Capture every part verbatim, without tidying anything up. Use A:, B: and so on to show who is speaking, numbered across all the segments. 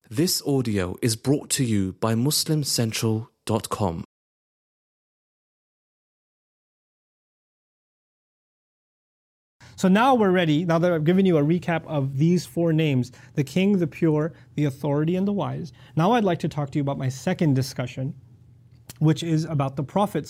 A: This audio is brought to you by Muslim Central dot com.
B: So now we're ready, now that I've given you a recap of these four names, the king, the pure, the authority, and the wise. Now I'd like to talk to you about my second discussion, which is about the Prophet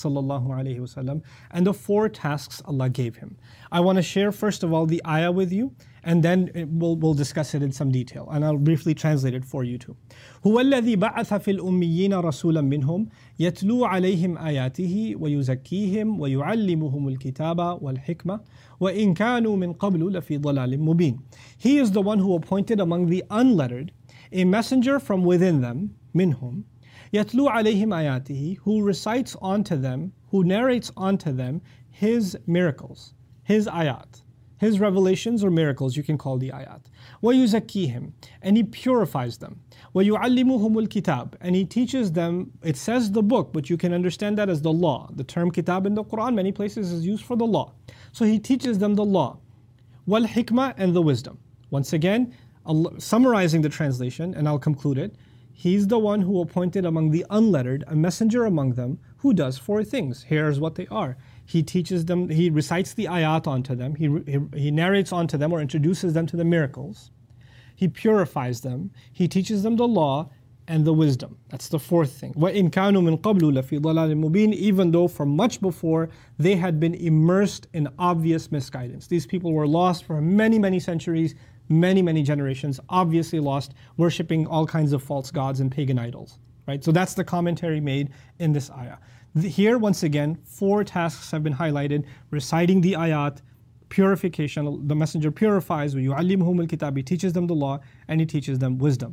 B: ﷺ and the four tasks Allah gave him. I want to share first of all the ayah with you, and then we'll, we'll discuss it in some detail, and I'll briefly translate it for you too. هو الذي بعث في الأميين رسولا منهم يتلو عليهم آياته ويزكيهم ويعلمهم الكتاب والحكمة وإن كانوا من قبل لفي ضلال مبين. He is the one who appointed among the unlettered a messenger from within them, minhum, يتلو عليهم آياته, who recites unto them, who narrates unto them his miracles, his ayat. His revelations or miracles, you can call the ayat. وَيُزَكِّيهِمْ, and he purifies them. وَيُعَلِّمُهُمُ الْكِتَابِ, and he teaches them, it says the book, but you can understand that as the law. The term kitab in the Quran, many places is used for the law. So he teaches them the law. وَالْحِكْمَةِ, and the wisdom. Once again, summarizing the translation, and I'll conclude it. He's the one who appointed among the unlettered a messenger among them who does four things. Here's what they are. He teaches them, he recites the ayat onto them, he, he, he narrates onto them or introduces them to the miracles. He purifies them, he teaches them the law and the wisdom. That's the fourth thing. وَإِن كَانُوا مِن قَبْلُ لَفِي ضَلَالٍ مُبِينٍ, even though from much before they had been immersed in obvious misguidance. These people were lost for many, many centuries, many, many generations, obviously lost, worshipping all kinds of false gods and pagan idols. Right? So that's the commentary made in this ayah. Here, once again, four tasks have been highlighted: reciting the ayat, purification, the messenger purifies, وَيُعَلِّمُهُمُ الْكِتَابِ, he teaches them the law, and he teaches them wisdom.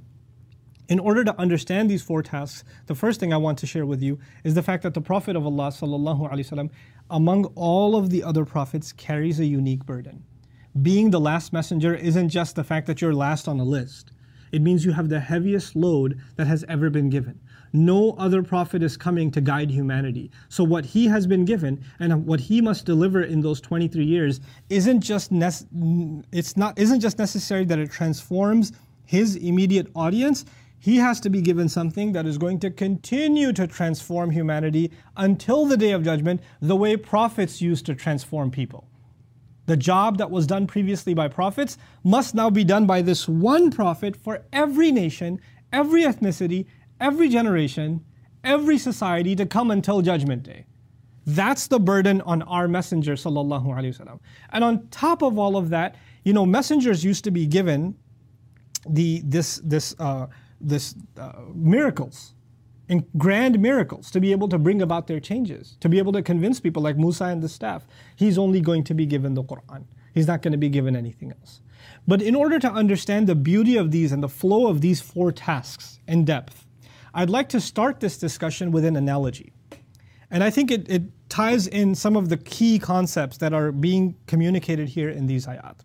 B: In order to understand these four tasks, the first thing I want to share with you is the fact that the Prophet of Allah sallallahu alaihi wasallam, among all of the other prophets, carries a unique burden. Being the last messenger isn't just the fact that you're last on a list. It means you have the heaviest load that has ever been given. No other prophet is coming to guide humanity. So what he has been given and what he must deliver in those twenty-three years isn't just nece- it's not isn't just necessary that it transforms his immediate audience. He has to be given something that is going to continue to transform humanity until the day of judgment, the way prophets used to transform people. The job that was done previously by prophets must now be done by this one prophet for every nation, every ethnicity, every generation, every society to come until Judgment Day. That's the burden on our messenger sallallahu alaihi wasallam. And on top of all of that, you know, messengers used to be given the this this uh, this uh, miracles, in grand miracles, to be able to bring about their changes, to be able to convince people, like Musa and the staff. He's only going to be given the Quran. He's not going to be given anything else. But in order to understand the beauty of these and the flow of these four tasks in depth, I'd like to start this discussion with an analogy. And I think it, it ties in some of the key concepts that are being communicated here in these ayat.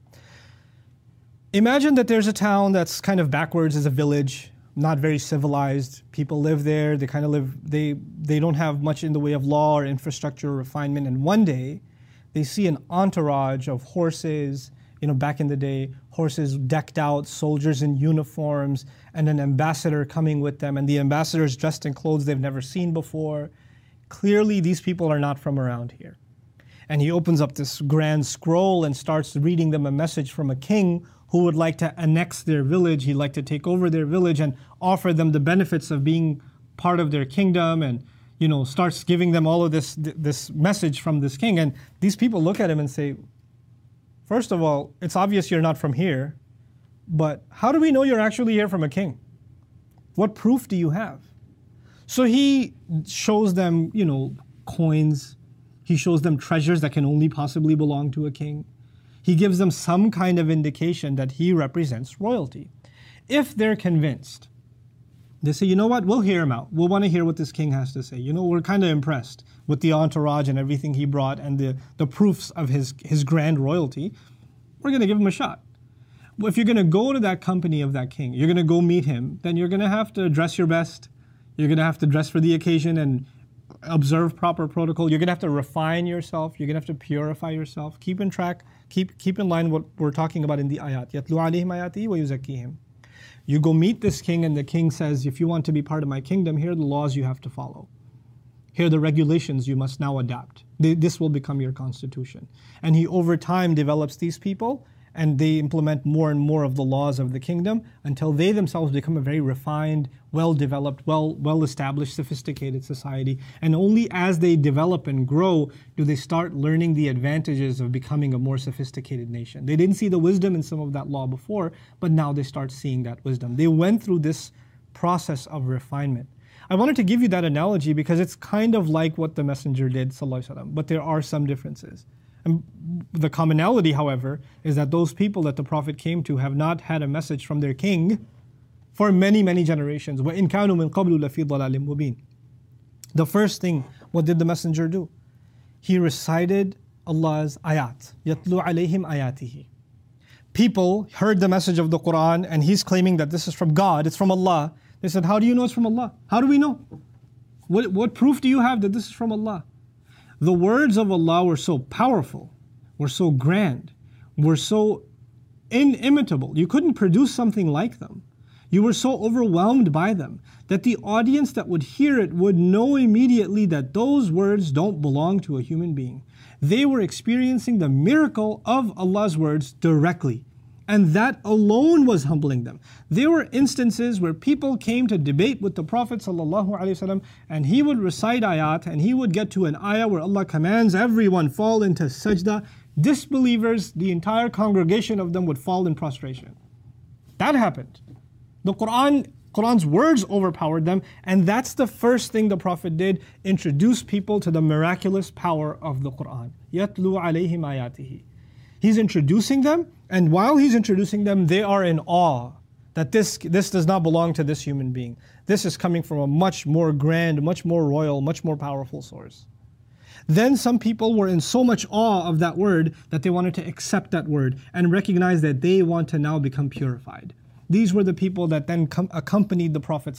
B: Imagine that there's a town that's kind of backwards as a village, not very civilized. People live there, they kind of live, they, they don't have much in the way of law or infrastructure or refinement. And one day, they see an entourage of horses, you know, back in the day, horses decked out, soldiers in uniforms, and an ambassador coming with them. And the ambassador is dressed in clothes they've never seen before. Clearly, these people are not from around here. And he opens up this grand scroll and starts reading them a message from a king who would like to annex their village. He'd like to take over their village and offer them the benefits of being part of their kingdom, and, you know, starts giving them all of this, this message from this king. And these people look at him and say, first of all, it's obvious you're not from here, but how do we know you're actually here from a king? What proof do you have? So he shows them, you know, coins. He shows them treasures that can only possibly belong to a king. He gives them some kind of indication that he represents royalty. If they're convinced, they say, you know what, we'll hear him out. We'll want to hear what this king has to say. You know, we're kind of impressed with the entourage and everything he brought and the, the proofs of his, his grand royalty. We're going to give him a shot. If you're going to go to that company of that king, you're going to go meet him, then you're going to have to dress your best. You're going to have to dress for the occasion and observe proper protocol. You're going to have to refine yourself. You're going to have to purify yourself. Keep in track, keep keep in line what we're talking about in the ayat. يَتْلُو عَلَيْهِمْ آيَاتِهِ وَيُزَكِّيهِمْ. You go meet this king, and the king says, if you want to be part of my kingdom, here are the laws you have to follow. Here are the regulations you must now adapt. This will become your constitution. And he over time develops these people, and they implement more and more of the laws of the kingdom until they themselves become a very refined, well-developed, well, well-established, sophisticated society. And only as they develop and grow do they start learning the advantages of becoming a more sophisticated nation. They didn't see the wisdom in some of that law before, but now they start seeing that wisdom. They went through this process of refinement. I wanted to give you that analogy because it's kind of like what the Messenger did, sallallahu alaihi wasallam, but there are some differences. And the commonality, however, is that those people that the Prophet came to have not had a message from their king for many, many generations. وَإِن كَانُوا مِن قَبْلُ لَفِي ضَلَالٍ مُبِينٍ. The first thing, what did the Messenger do? He recited Allah's ayat. يَتْلُو عَلَيْهِمْ آيَاتِهِ. People heard the message of the Quran and he's claiming that this is from God, it's from Allah. They said, how do you know it's from Allah? How do we know? What, what proof do you have that this is from Allah? The words of Allah were so powerful, were so grand, were so inimitable. You couldn't produce something like them. You were so overwhelmed by them that the audience that would hear it would know immediately that those words don't belong to a human being. They were experiencing the miracle of Allah's words directly. And that alone was humbling them. There were instances where people came to debate with the Prophet ﷺ, and he would recite ayat, and he would get to an ayah where Allah commands everyone fall into sajda. Disbelievers, the entire congregation of them would fall in prostration. That happened. The Quran, Quran's words overpowered them, and that's the first thing the Prophet did, introduce people to the miraculous power of the Quran. يَتْلُو عَلَيْهِمْ آيَاتِهِ. He's introducing them, and while he's introducing them, they are in awe that this, this does not belong to this human being. This is coming from a much more grand, much more royal, much more powerful source. Then some people were in so much awe of that word that they wanted to accept that word and recognize that they want to now become purified. These were the people that then com- accompanied the Prophet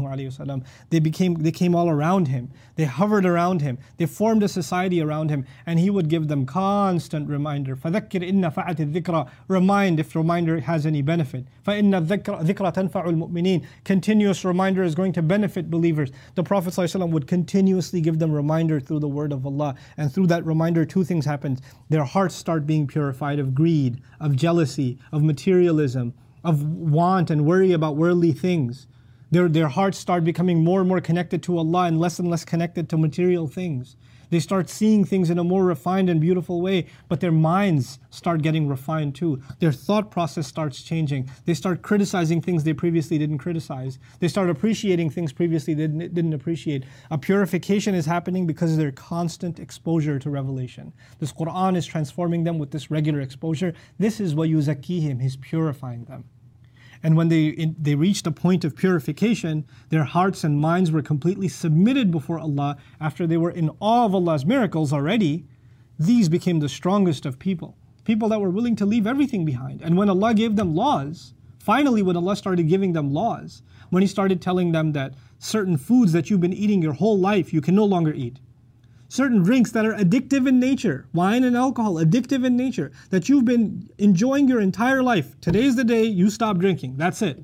B: ﷺ. They became, they came all around him. They hovered around him. They formed a society around him, and he would give them constant reminder. فَذَكِّرْ إِنَّ فَعَتِ الذِّكْرَ. Remind if reminder has any benefit. فَإِنَّ الذِّكْرَ تَنْفَعُ الْمُؤْمِنِينَ. Continuous reminder is going to benefit believers. The Prophet ﷺ would continuously give them reminder through the word of Allah, and through that reminder, two things happened. Their hearts start being purified of greed, of jealousy, of materialism, of want and worry about worldly things. Their, their hearts start becoming more and more connected to Allah and less and less connected to material things. They start seeing things in a more refined and beautiful way, but their minds start getting refined too. Their thought process starts changing. They start criticizing things they previously didn't criticize. They start appreciating things previously they didn't, didn't appreciate. A purification is happening because of their constant exposure to revelation. This Quran is transforming them with this regular exposure. This is what yuzakkihim, He's purifying them. And when they in, they reached a point of purification, their hearts and minds were completely submitted before Allah after they were in awe of Allah's miracles already. These became the strongest of people. People that were willing to leave everything behind. And when Allah gave them laws, finally when Allah started giving them laws, when He started telling them that certain foods that you've been eating your whole life, you can no longer eat. Certain drinks that are addictive in nature, wine and alcohol, addictive in nature, that you've been enjoying your entire life. Today's the day you stop drinking, that's it.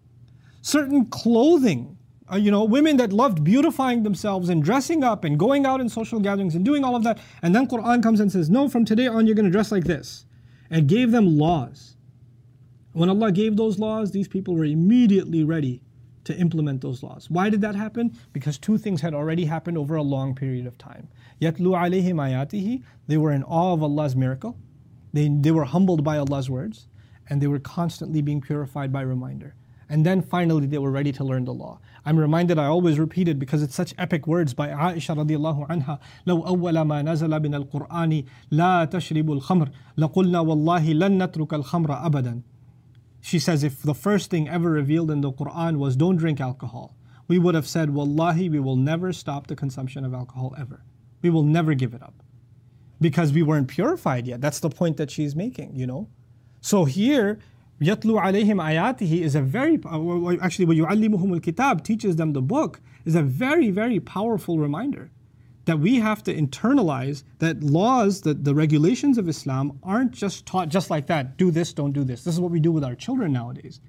B: Certain clothing, uh, you know, women that loved beautifying themselves and dressing up and going out in social gatherings and doing all of that, and then Quran comes and says, no, from today on you're going to dress like this. And gave them laws. When Allah gave those laws, these people were immediately ready to implement those laws. Why did that happen? Because two things had already happened over a long period of time. يَتْلُو عَلَيْهِمْ آيَاتِهِ. They were in awe of Allah's miracle. They, they were humbled by Allah's words. And they were constantly being purified by reminder. And then finally they were ready to learn the law. I'm reminded, I always repeat it because it's such epic words by Aisha radiallahu anha. لَوْ أَوَّلَ مَا نَزَلَ مِنَ الْقُرْآنِ لَا تَشْرِبُ الْخَمْرِ لَقُلْنَا وَاللَّهِ لَن نَتْرُكَ الْخَمْرَ أَبَدًا. She says, if the first thing ever revealed in the Quran was don't drink alcohol, we would have said, Wallahi, we will never stop the consumption of alcohol ever. We will never give it up. Because we weren't purified yet. That's the point that she's making, you know. So here, يَتْلُو عَلَيْهِمْ آيَاتِهِ is a very, actually, وَيُعَلِّمُهُمُ الْكِتَابِ teaches them the book, is a very, very powerful reminder that we have to internalize that laws, that the regulations of Islam aren't just taught just like that. Do this, don't do this. This is what we do with our children nowadays.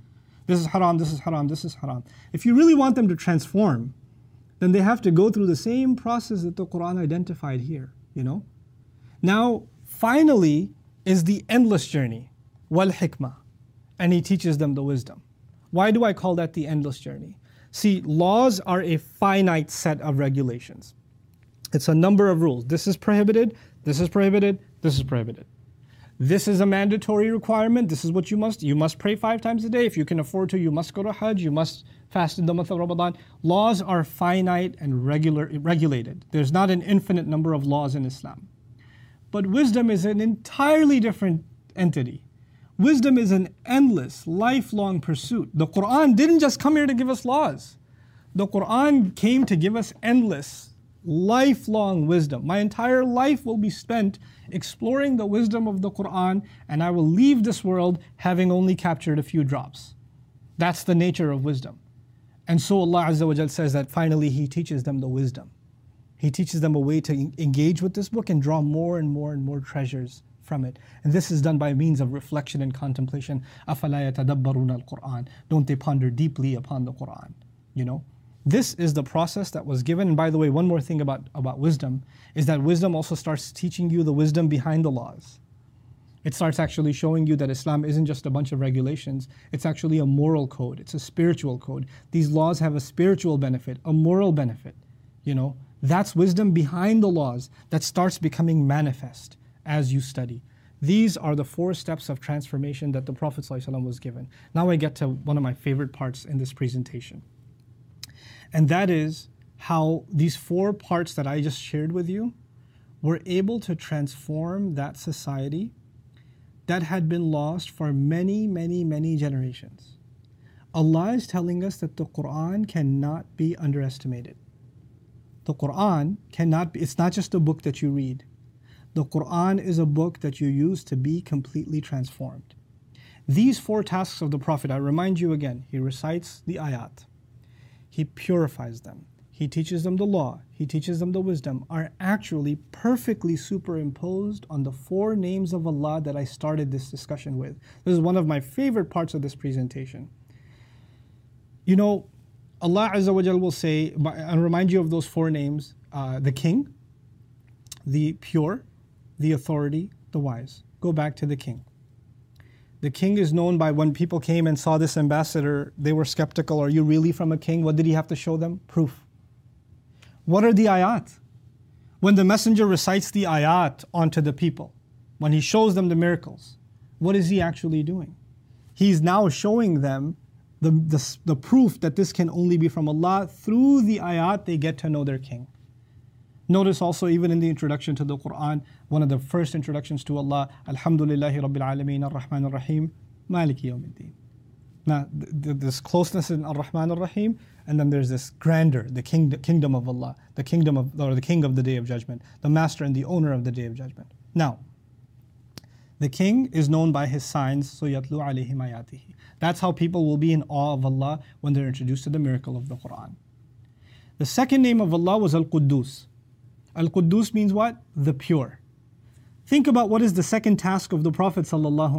B: This is haram, this is haram, this is haram. If you really want them to transform, then they have to go through the same process that the Quran identified here, you know? Now, finally is the endless journey, wal hikmah, and he teaches them the wisdom. Why do I call that the endless journey? See, laws are a finite set of regulations. It's a number of rules. This is prohibited, this is prohibited, this is prohibited. This is a mandatory requirement. This is what you must. You must pray five times a day. If you can afford to, you must go to Hajj. You must fast in the month of Ramadan. Laws are finite and regular, regulated. There's not an infinite number of laws in Islam. But wisdom is an entirely different entity. Wisdom is an endless, lifelong pursuit. The Quran didn't just come here to give us laws. The Quran came to give us endless, lifelong wisdom. My entire life will be spent exploring the wisdom of the Quran, and I will leave this world having only captured a few drops. That's the nature of wisdom. And so Allah Azza wa Jal says that finally He teaches them the wisdom. He teaches them a way to engage with this book and draw more and more and more treasures from it. And this is done by means of reflection and contemplation. أَفَلَا يَتَدَبَّرُونَ الْقُرْآنَ. Don't they ponder deeply upon the Quran? You know? This is the process that was given. And by the way, one more thing about, about wisdom is that wisdom also starts teaching you the wisdom behind the laws. It starts actually showing you that Islam isn't just a bunch of regulations. It's actually a moral code. It's a spiritual code. These laws have a spiritual benefit, a moral benefit. You know, that's wisdom behind the laws that starts becoming manifest as you study. These are the four steps of transformation that the Prophet ﷺ was given. Now I get to one of my favorite parts in this presentation. And that is how these four parts that I just shared with you were able to transform that society that had been lost for many, many, many generations. Allah is telling us that the Quran cannot be underestimated. The Quran cannot be, it's not just a book that you read. The Quran is a book that you use to be completely transformed. These four tasks of the Prophet, I remind you again, he recites the ayat. He purifies them. He teaches them the law. He teaches them the wisdom, are actually perfectly superimposed on the four names of Allah that I started this discussion with. This is one of my favorite parts of this presentation. You know, Allah Azza wa Jal will say, and remind you of those four names, uh, the king, the pure, the authority, the wise. Go back to the king. The king is known by when people came and saw this ambassador, they were skeptical. Are you really from a king? What did he have to show them? Proof. What are the ayat? When the messenger recites the ayat onto the people, when he shows them the miracles, what is he actually doing? He's now showing them the, the, the proof that this can only be from Allah. Through the ayat, they get to know their king. Notice also even in the introduction to the Quran, one of the first introductions to Allah, Alhamdulillahi Rabbil Alameen Ar-Rahman Ar-Rahim, Maliki Yawmiddin. Now, th- th- this closeness in Ar-Rahman Ar-Rahim, and then there's this grandeur, the king- kingdom of Allah, the kingdom of, or the king of the Day of Judgment, the master and the owner of the Day of Judgment. Now, the king is known by his signs, so yatlu alayhim ayatihi. That's how people will be in awe of Allah when they're introduced to the miracle of the Quran. The second name of Allah was Al-Quddus. Al-Quddus means what? The pure. Think about what is the second task of the Prophet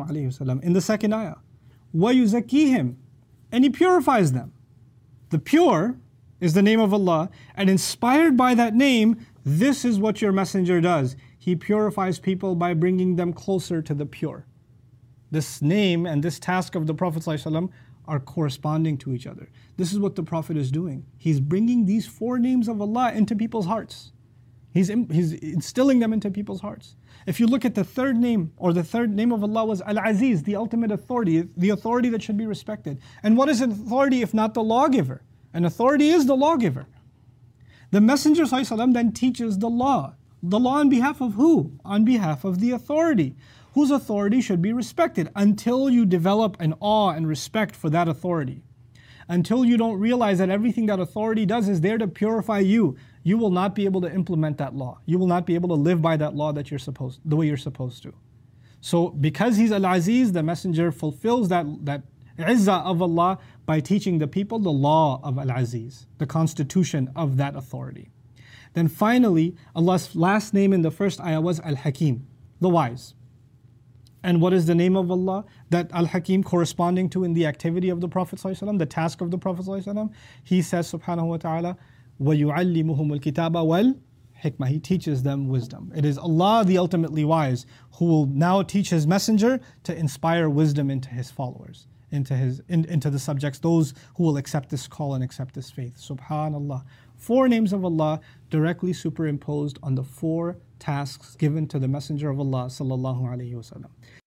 B: ﷺ in the second ayah. وَيُزَكِّيهِمْ. And he purifies them. The pure is the name of Allah, and inspired by that name, this is what your messenger does. He purifies people by bringing them closer to the pure. This name and this task of the Prophet ﷺ are corresponding to each other. This is what the Prophet is doing. He's bringing these four names of Allah into people's hearts. He's, he's instilling them into people's hearts. If you look at the third name, or the third name of Allah was Al-Aziz, the ultimate authority, the authority that should be respected. And what is an authority if not the lawgiver? An authority is the lawgiver. The Messenger ﷺ then teaches the law. The law on behalf of who? On behalf of the authority, whose authority should be respected until you develop an awe and respect for that authority. Until you don't realize that everything that authority does is there to purify you, you will not be able to implement that law. You will not be able to live by that law that you're supposed, the way you're supposed to. So because he's Al-Aziz, the messenger fulfills that, that izzah of Allah by teaching the people the law of Al-Aziz, the constitution of that authority. Then finally, Allah's last name in the first ayah was Al-Hakim, the wise. And what is the name of Allah that Al-Hakim corresponding to in the activity of the Prophet ﷺ, the task of the Prophet ﷺ? He says subhanahu wa ta'ala, وَيُعَلِّمُهُمُ الْكِتَابَ وَالْحِكْمَةِ. He teaches them wisdom. It is Allah, the ultimately wise, who will now teach His messenger to inspire wisdom into His followers, into his in, into the subjects, those who will accept this call and accept this faith. Subhanallah. Four names of Allah directly superimposed on the four tasks given to the Messenger of Allah sallallahu alaihi wasallam.